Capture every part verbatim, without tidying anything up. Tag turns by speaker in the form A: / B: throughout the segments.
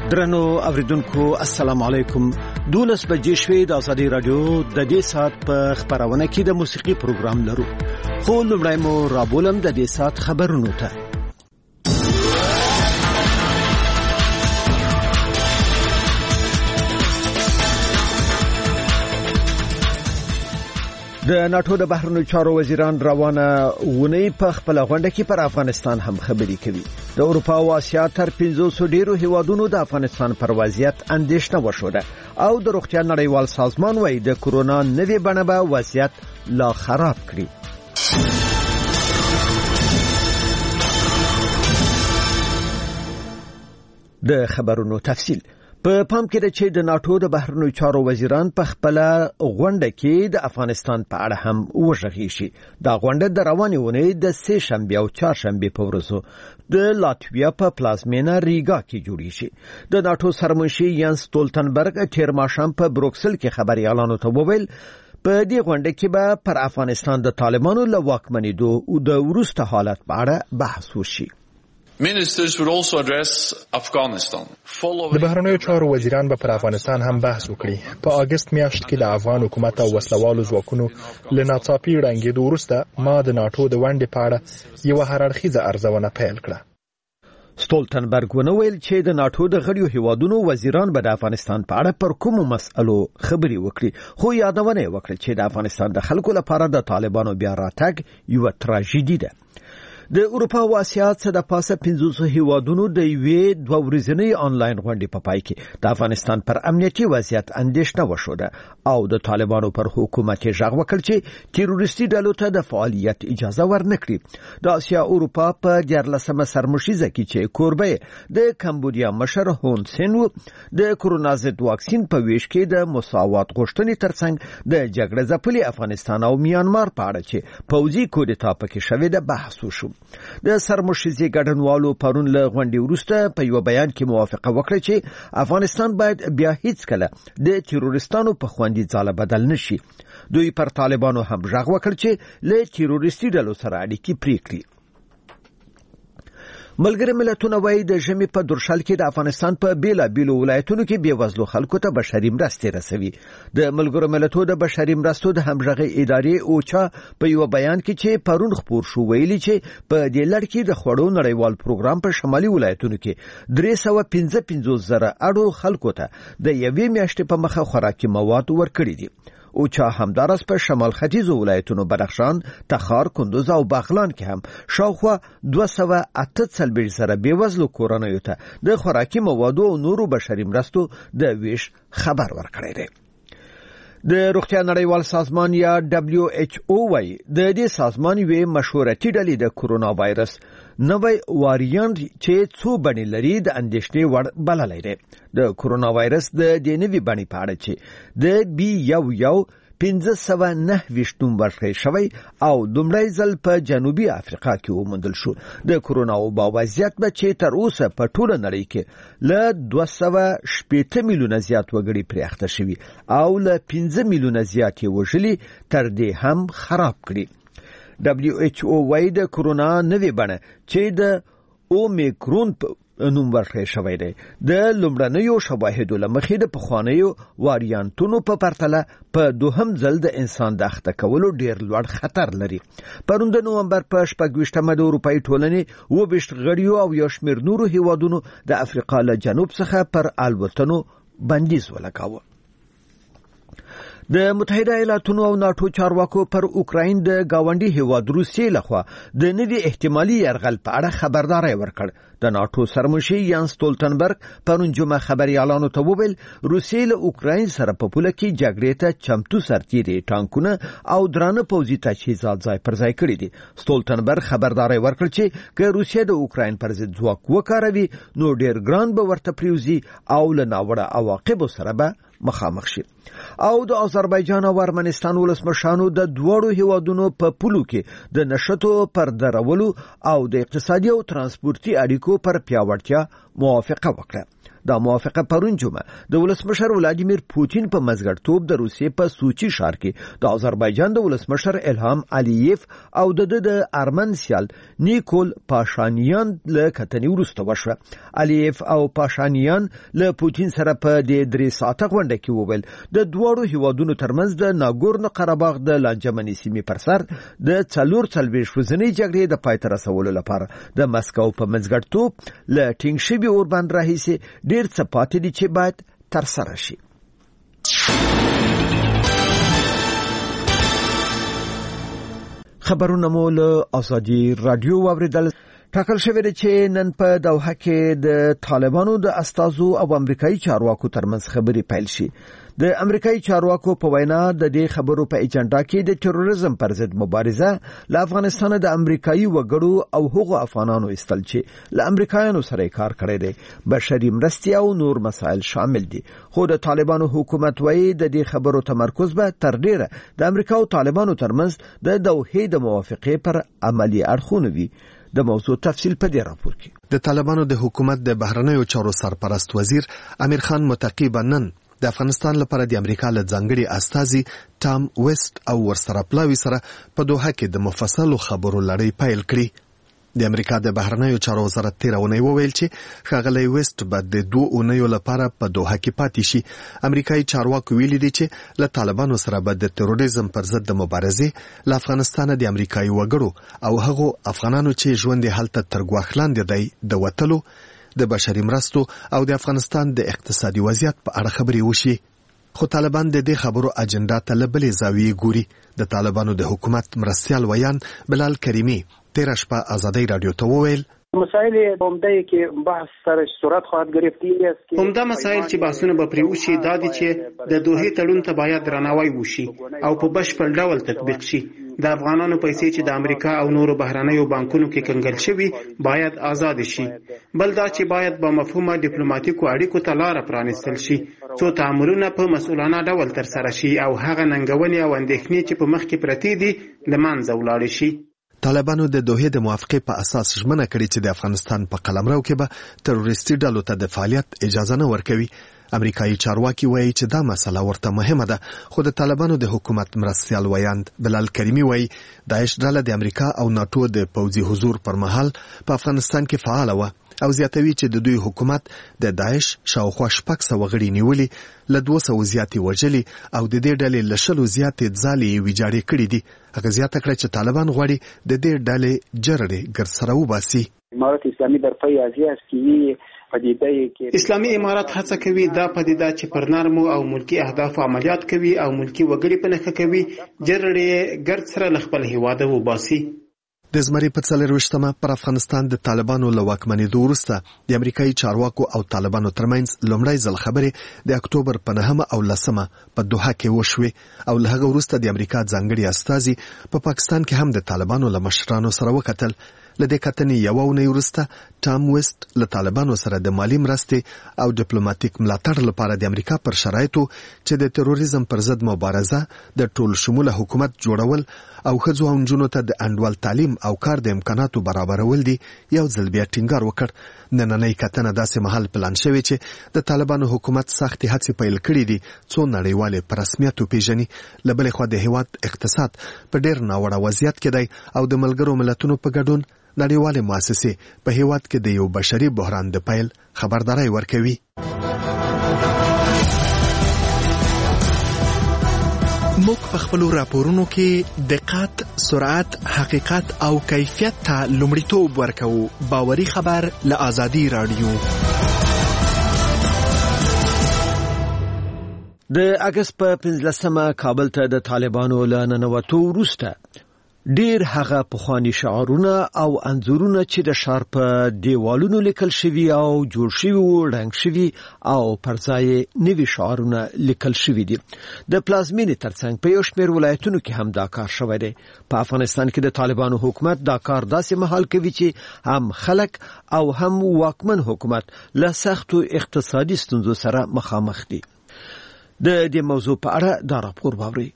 A: درنو اوریدونکو السلام علیکم. دولس بجې شوې د ازادي رادیو د دې سات په خبرونه کې د موسیقي پروګرام لرو. خو لومړی مو رابولم د دې سات خبرونو ته. د ناتو د بهرنیو چارو وزیران روانه ونی په خپل غونډه کې پر افغانستان هم خبرې کوي. د اروپا او آسیا تر پنځوسو ډیرو هیوادونو د افغانستان پر وضعیت اندېښنه وشوده او د روغتیا نړیوال سازمان وايي د کورونا نوې بڼه به وضعیت لا خراب کړي. د خبرونو تفصیل په پام کې ده چې د ناتو د بهرنیو چارو وزیران په خپل غونډه کې د افغانستان په اړه هم وغږیږي شي. دا غونډه د روانې اونۍ د سه شنبه او چهارشنبه په ورځو د لاتویا په پلازمینه ریګا کې جوړیږي. د ناتو سرمنشي یانس ستولتنبرګ تیر ماښام په بروکسل کې خبريالانو ته وویل په دې غونډه کې به پر افغانستان د طالبانو له واکمنېدو او د وروسته حالت په اړه بحث وشي.
B: Ministers would also address Afghanistan.
C: د بهرنیو چارو وزیران به پر افغانستان هم بحث وکړي. په اگست میاشت کې د افغان حکومت او وسلوالو ځواکونو له ناڅاپي ړنګېدو وروسته ما د ناتو د ونډې په اړه یوه هررخیزه ارزونه پیل کړه.
A: ستولتنبرګ ونویل چې د ناتو د غړیو هیوادونو وزیران به د افغانستان په اړه پر کومو مسئلو خبرې وکړي. خو یادونه وکړه چې د افغانستان د خلکو لپاره د طالبانو بیا راتګ یو تراژیدي ده. د اروپا او آسیا څخه د پاسه پنځوسو هیوادونو د یوې دوه ورځنۍ آنلاین غونډې په پای کې د افغانستان پر امنیتي وضعیت اندېښنه وشوده او د طالبانو پر حکومت ژغ وکړ چې تروریستي ډلو ته د فعالیت اجازه ورنکړي. د آسیا اروپا په دیارلسمه سرمشیزه کې چې کوربه د کمبودیا مشر هون سین د کورونا ضد واکسین په ویش کې د مساوات غوښتنې ترڅنګ د جګړه ځپلي افغانستان او میانمار په اړه چې پوځي کودتا پکې شوې ده بحث وشو. د سرمشیزي ګډونوالو پرون له غونډې وروسته په یو بیان کې موافقه وکړه چې افغانستان باید بیا هیڅ کله د تروریستانو په خوندي ځاله بدل نشي. دوی پر طالبانو هم ژغ وکړ چې له تروریستي ډلو سره اړیکې پرې کړي. ملګری ملتونه وايي د ژمي په درشل کې د افغانستان په بیلا بیلو ولایتونو کې بیوزلو خلکو ته بشري مرستې رسوي. د ملګرو ملتونو د بشري مرستو د همغږي ادارې اوچا په یو بیان کې چې پرون خبر شو ویلي چې په دې لړ کې د خوړو نړیوال پروګرام په شمالي ولایتونو کې درې سوه پنځه پنځوس زره اړو خلکو ته د یوې میاشتې په مخه خوراکي مواد ورکړي دي. او چا همدارس په شمال ختیځو ولایتونو بدخشان، تخار، کندوز او باغلان کې هم شاوخوا دوه سوه اته څلوېښت زره بیوزلو کورنیو ته د خوراکي موادو او نورو بشري مرستو د ویش خبر ورکړی دی. د روغتیا نړیوال سازمان یا دبلیو ایچ او وايي د دې سازمان یوې مشورتي ډلې د کورونا وایرس نوی واریانت چې څو بڼې لري د اندېښنې وړ بللی دی. د کورونا وایرس د دې نوې بڼې په اړه چې د بي یو یو پنځه سوه نهه ویشت نوم ورکړی شوی او لومړی ځل په جنوبي افریقا کې وموندل شو. د کورونا وبا وضعیت به چې تر اوسه په ټوله نړۍ کې له دوه سوه شپېته میلیونه زیات وګړي پرې اخته شوي او له پنځه میلیونه زیات یې وژلي تر دې هم خراب کړي. دبلیو ایچ او وايي د کورونا نوې بڼه چې د اومیکرون نوم ورکړی شوی دی د لومړنیو شواهدو له مخې د پخوانیو واریانتونو په پرتله په دوهم ځل د انسان د اخته کولو ډیر لوړ خطر لري. پرون د نومبر په شپږ ویشتمه د اروپایي ټولنې اووه ویشت غړیو او یو شمېر نورو هیوادونو د افریقا له جنوب څخه پر الوتنو بندیز ولګاوه. د متحده ایالاتونو او ناتو چارواکو پر اوکراین د گاونډي هیواد روسیې لخوا د نوي احتمالي یرغل په اړه خبرداري ورکړ. د ناتو سرمنشي یانس ستولتنبرګ پرون جمعه خبريالانو ته وویل روسیې له اوکراین سره په پوله کې جګړې ته چمتو سرتیري ټانکونه او درانه پوځي تجهیزات ځای پر ځای کړي دي. ستولتنبرګ خبرداري ورکړ چې که روسیه د اوکراین پر ضد ځواک وکاروي نو ډیر ګران به ورته پریوزي او له ناوړه عواقبو سره به مخامخ شي. او د آذربایجان او ارمنستان ولسمشانو د دوړو هیوادونو په پولو کې د نشټو پر درولو او د اقتصادي او ترانسپورتي اړیکو پر پیاوړتیا موافقه وکړه. دا موافقه پرون جمعه د ولسمشر ولادیمیر پوتین په مزګړتوب د روسیې په سوچي ښار کې د آذربایجان د ولسمشر الهام علییف او د د ارمن سیال نیکول پاشانیان له کتنې وروسته وشوه. علییف او پاشانیان له پوتین سره په د درې ساعته غونډه کې وویل د دواړو هیوادونو ترمنځ د ناګورنو قرهباغ د لانجمنې سیمې پر سر د څلور څلوېښت ورځنۍ جګړې د پای ته رسولو لپاره د مسکو په منځګړیتوب له ټینګ شوي اوربند راهیسې ډېر څه پاتې دي چې باید ترسره شي. خبرونه مو له ازادي رادیو واوریدل. ټاکل شوی دی چې نن په دوحه کې د طالبانو د استازو او امریکایي چارواکو ترمنځ خبرې پیل شي. د امریکایي چارواکو په وینا د دې خبرو په ایجنډا کې د تروریزم پر ضد مبارزه له افغانستان د امریکایي وګړو او هغو افغانانو استل چې له امریکایانو سره کار کړی دی، بشري مرستې او نور مسایل شامل دي. خو د طالبانو حکومت وایي د دې خبرو تمرکز به تر ډیره د امریکا او طالبانو ترمنځ د دوحې د موافقې پر عملی اړخونه وي. د موضوع تفصیل په دې راپور کې.
D: د طالبانو د حکومت د بهرنیو چارو سرپرست وزیر امیر خان متقی نن د افغانستان لپاره د امریکا له ځانګړي استازي ټام ویسټ او ورسره پلاوي سره په دوحه کې د مفصلو خبرو لړۍ پیل کړې. د امریکا د بهرنیو چارو وزارت تیر اونۍ وویل چې ښاغلی ویسټ به د دوه اونیو لپاره په دوحه کې پاتې شي. امریکایي چارواکو ویلي دي چې له طالبانو سره به د تروریزم پر ضد د مبارزې له افغانستان د امریکایي وګړو او هغو افغانانو چې ژوند یې هلته تر ګواښ لاندې دی د وتلو، د بشري مرستو او د افغانستان د اقتصادي وضعیت په اړه خبرې وشي. خو طالبان د دې خبرو اجنډا ته له بلې زاویې ګوري. د طالبانو د حکومت مرستیال ویان بلال کریمي تیر شپه آزادی رادیو ته وویل
E: مسائل عمده کې بحث سره صورت خواهد گرفتی است که
F: عمده مسائل چې بحثونه به پرې وشي دا دي چې د دوحې تړون ته باید درناوی وشي او په بشپړ ډول تطبیق شي. د افغانانو پیسې چې د امریکا او نورو بهرنیو بانکونو کې کنګل شوي باید آزاد شي. بل دا چې باید با مفهومه ډیپلوماټیکو اړیکو ته لار پرانیستل شي څو تعاملونه په مسؤلانه ډول ترسره شي او هغه ننګونې او اندېښنې چې په مخ کې پرتې دي له منځه ولاړې شي.
D: طالبانو د دوحې د موافقې په اساس ژمنه کړې چې د افغانستان په قلمرو کې به تروریستي ډلو ته د فعالیت اجازه نه ورکوي. امریکایي چارواکي وایي چې دا مسله ورته مهمه ده، خو د طالبانو د حکومت مرستیال ویاند بلال کریمي وایي داعش ډله د امریکا او ناتو د پوځي حضور پر مهال په افغانستان کې فعاله وه او زیاتوي چې د دوی حکومت د داعش شاوخوا شپږ سوه غړي نیولي، له دوه سوه زیاتې وژلي او د دې ډلې له شلو زیاتې ځالې یې ویجاړې کړي دي. هغه زیاته کړه چې طالبان غواړي د دې ډلې جرړې ګرسره وباسي.
E: امارت اسلامي در پی از این است که پدیده که
F: اسلامي امارات هڅه کوي دا پدیده چې پر نرمو او ملکی اهداف عملیات کوي او ملکی وګړي په نښه کوي جرړې ګرد سره له خپل هیواده وباسي.
D: د زمري په څلرویشتمه پر افغانستان د طالبانو له واکمنېدو وروسته د امریکایي چارواکو او طالبانو ترمنځ لومړی ځل خبرې د اکتوبر په نهمه او لسمه په دوحه کې وشوې او له هغه وروسته د امریکا ځانګړي استازي په پاکستان کې هم د طالبانو له مشرانو سره وکتل. له دې کتنې یوه اونۍ وروسته ټام ویسټ له طالبانو سره د مالي مرستې او ډیپلوماټیک ملاتړ لپاره د امریکا پر شرایطو چې د تروریزم پر ضد مبارزه، د ټول شموله حکومت جوړول او ښځو او نجونو ته د انډول تعلیم او کار د امکاناتو برابرول دي یو ځل بیا ټینګار وکړ. نننۍ کتنه داسې مهال پلان شوې چې د طالبانو حکومت سختې هڅې پیل کړې دي څو نړیوالې په رسمیت وپېژني. له بلې خوا د هېواد اقتصاد په ډېر ناوړه وضعیت کې دی او د ملګرو ملتونو په ګډون نړیوالې مؤسسې په هېواد کې د یو بشري بحران د پیل خبرداری ورکوي.
G: موږ په خپلو راپورونو کې دقت، سرعت، حقیقت او کیفیت ته لومړیتوب ورکوو. باوري خبر له آزادي رادیو.
A: د اگست په پنځلسمه کابل ته د طالبانو له ننوتو وروسته ډیر هغه پخوانی شعارونه او انځورونه چې د ښار په دیوالونو لیکل شوي او جوړ شوي وو رنګ شوي او پر ځای نوي شعارونه لیکل شوي دي. د پلازمینې ترڅنګ په یو شمېر ولایتونو کې هم دا کار شوی دی. په افغانستان کې د طالبانو حکومت دا کار داسې مهال کوي چې هم خلک او هم واکمن حکومت له سختو اقتصادي ستونزو سره مخامخ دي. د دې موضوع په اړه دا راپور واورئ.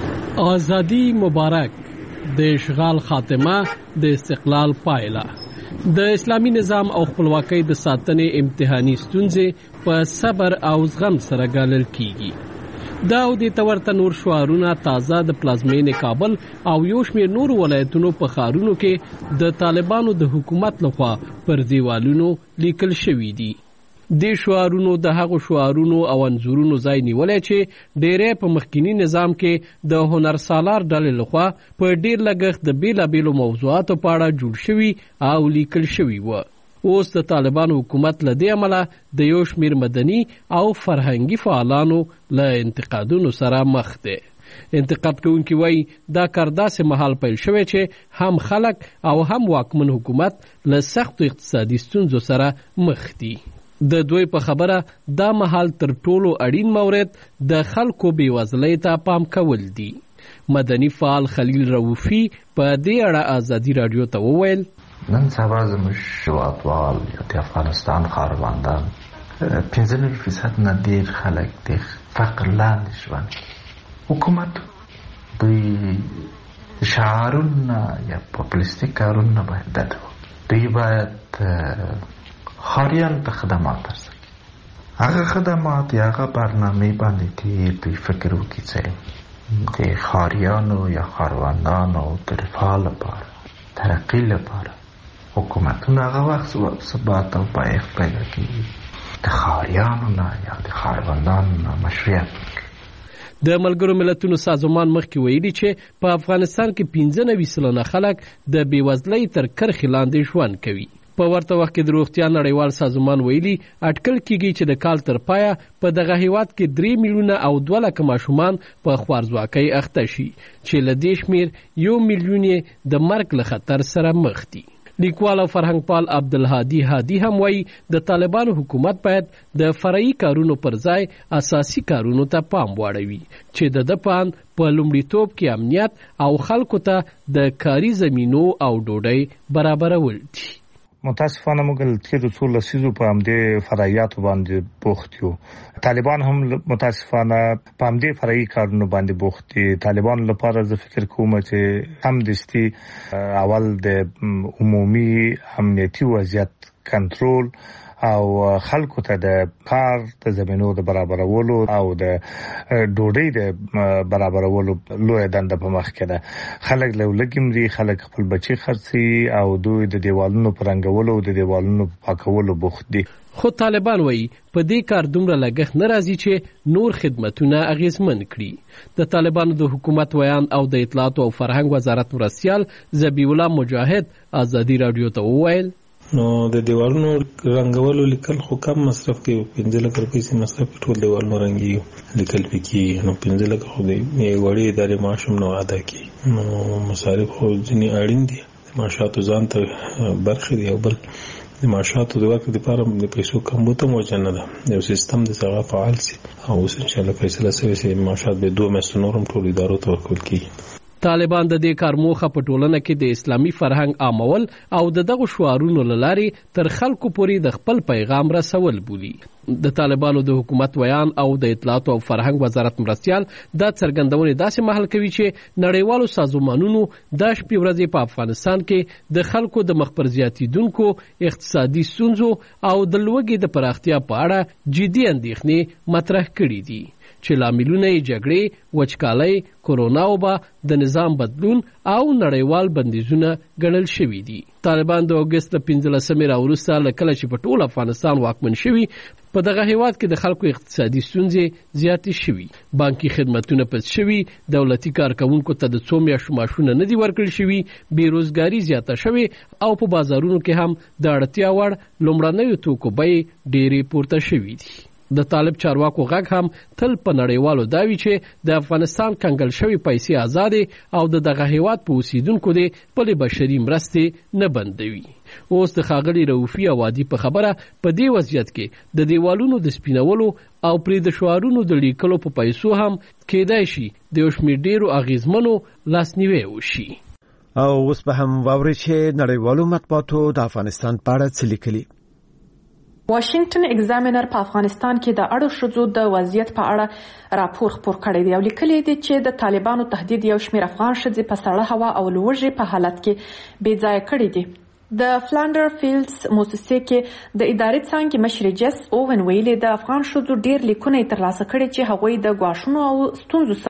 H: آزادی مبارک، د اشغال خاتمه، د استقلال پایله. د اسلامي نظام او خپلواکۍ د ساتنې امتحاني ستونزې په صبر او زغم سره ګالل کیږي. دا او د تورته نور شعارونه تازه د پلازمینې کابل او یو شمېر نور ولایتونو په ښارونو کې د طالبانو د حکومت لخوا پر دیوالونو لیکل شوي دي. د شعارونو د هغو شعارونو او انځورونو ځای نیولی چې ډیری په مخکینی نظام کې د هنرسالار ډلې لخوا په ډیر لګښت د بیلابیلو موضوعاتو په اړه جوړ شوي او لیکل شوي وو. اوس د طالبانو حکومت له دې امله د یو شمېر مدني او فرهنګي فعالانو له انتقادونو سره مخ دی. انتقاد کوونکي وایي دا کار داسې مهال پیل شوی چې هم خلک او هم واکمن حکومت له سختو اقتصادي ستونزو سره مخ دي. د دوی په خبره دا مهال تر ټولو اړین مورد د خلکو بېوزلۍ ته پام کول دي. مدني فعال خلیل رؤفي په دې اړه ازادي راډیو ته وویل
I: نن سبا زموږ هېوادوال یا د افغانستان ښاروندان پنځه نوي فیصد نه ډېر خلک د فقر لاندې ژوند کوي. حکومت دوی شعارونه یا پاپولیستیک کارونه باید ډډه وکړي. دوی باید خاریان ته خدمات ورسوي. هغه خدمات یا هغه برنامې باندې چې دوی فکر وکړي چې د خاریانو یا ښاروندانو د رفاه لپاره ترقي لپاره حکومتونه هغه وخت ثبات او پایښت پیدا کړي د خاریانو نه یا د ښاروندانو نه مشروعیت ورکړي.
H: د ملګرو ملتونو سازمان مخکې ویلي چې په افغانستان کې پنځه نوي سلنه خلک د بېوزلۍ تر کرښې لاندې ژوند کوي. په ورته وخت کې د روغتیا نړیوال سازمان ویلي اټکل کیږي چې د کال تر پایه په دغه هیواد کې درې میلیونه او دوه لکه ماشومان په خوارځواکۍ اخته شي چې له دې شمېر یو میلیون یې د مرګ له خطر سره مخ دي. لیکوال او فرهنګپال عبدالهادي هادي هم وایي د طالبانو حکومت باید د فرعي کارونو پر ځای اساسي کارونو ته پام واړوي چې د ده په اند په لومړیتوب کې امنیت او خلکو ته د کاري زمینو او ډوډۍ برابرول دي.
J: متاسفانه موږ تېرو څو لسیزو په همدې فرعیاتو باندې بوخت یو. طالبان هم متاسفانه په همدې فرعي کارونو باندې بوخت دي. طالبان لپاره زه فکر کوم چې هم دستي اول د عمومي امنیتي وضعیت کنټرول او خلکو ته د کار د زمینو د برابرولو او د ډوډۍ د برابرولو لوی دنده په مخ کې ده. خلک له لګمري خلک خپل بچي خرڅي او دوی د دیوالونو پر رنګولو او د دیوالونو پاکولو بوخت دي.
H: خو طالبان وایي په دې کار دومره لګښت نه راځي چې نور خدمتونه اغیزمن کړي. د طالبانو د حکومت ویان او د اطلاعات او فرهنګ وزارت مرستیال ذبیح الله مجاهد ازادي راډیو ته وویل
K: نو د دیوالونو رنګولو لیکل خو کم مصرف کوي. پنځه لکه روپۍ مصرف ټول دیوالونو رنګي لیکل پکې نو پنځه لکه خو د وړې ادارې معاش هم نه ادا کیږي. نو مصارف خو ځینې اړین دي. د معاشاتو ځان ته برخې دي او بل د معاشاتو د ورکړې لپاره د پیسو کمبود هم وجه نه ده. یو سیستم د هغه فعال سي او اوس انشاءالله فیصله شوې چې معاشات به دوه میاشتې نور هم ټول ادارو ته ورکول کیږي.
H: طالبان د دې کار موخه په ټولنه کې د اسلامي فرهنګ عامول او د دغه شعارونو له لارې تر خلکو پورې د خپل پیغام رسول بولي. د طالبانو د حکومت ویان او د اطلاعات او فرهنګ وزارت مرستیال دا څرګندونې داسې مهال کوي چې نړیوالو سازمانونو دا شپې ورځې په افغانستان کې د خلکو د مخ پر زیاتیدونکو اقتصادي ستونزو او د لوږې د پراختیا په اړه جدي اندېښنې مطرح کړي دي چې لاملونه یې جګړې، وچکالۍ، کورونا وبا، د نظام بدلون او نړیوال بندیزونه ګڼل شوي دي. طالبان د اګست له پنځلسمې راوروسته له کله چې په ټول افغانستان واکمن شوي په دغه هیواد کې د خلکو اقتصادي ستونزې زیاتې شوي. بانکي خدمتونه پس شوي، دولتي کارکوونکو ته د څو میاشتو معاشونه نه دي ورکړل شوي، بېروزګاري زیاته شوې او په بازارونو کې هم د اړتیا وړ لومړنیو توکو بیې ډېرې پورته شوي دي. د طالب چارواکو غږ هم تل په نړیوالو داوي چې د افغانستان کنګل شوي پیسې آزادې او د دغه هیواد په اوسیدونکو دې خپلې بشري مرستې نه بندوي. اوس د ښاغلي رؤفي او عادي په خبره په دې وضعیت کې د دیوالونو د سپینولو او پرې د شعارونو د لیکلو په پیسو هم کېدای شي د یو شمېر ډېرو اغیزمنو لاسنیوی وشي.
A: او اوس به هم واورئ چې نړیوالو مطبوعاتو د افغانستان په اړه څه لیکلي.
L: واشنگټن ایگزامینر په افغانستان کې د اړو ښځو د وضعیت په اړه راپور خپور کړی دی او لیکلی دی چې د طالبانو تهدید یو شمېر افغان ښځې په سړه هوا او لوږې په حالت کې بې ځایه کړي دي. د فلانډر فیلډز موسسې کې د ادارې څانګې مشر جس اوون ویلي د افغان ښځو ډیر لیکونه ترلاسه کړي چې هغوی د ګواښونو او ستونزو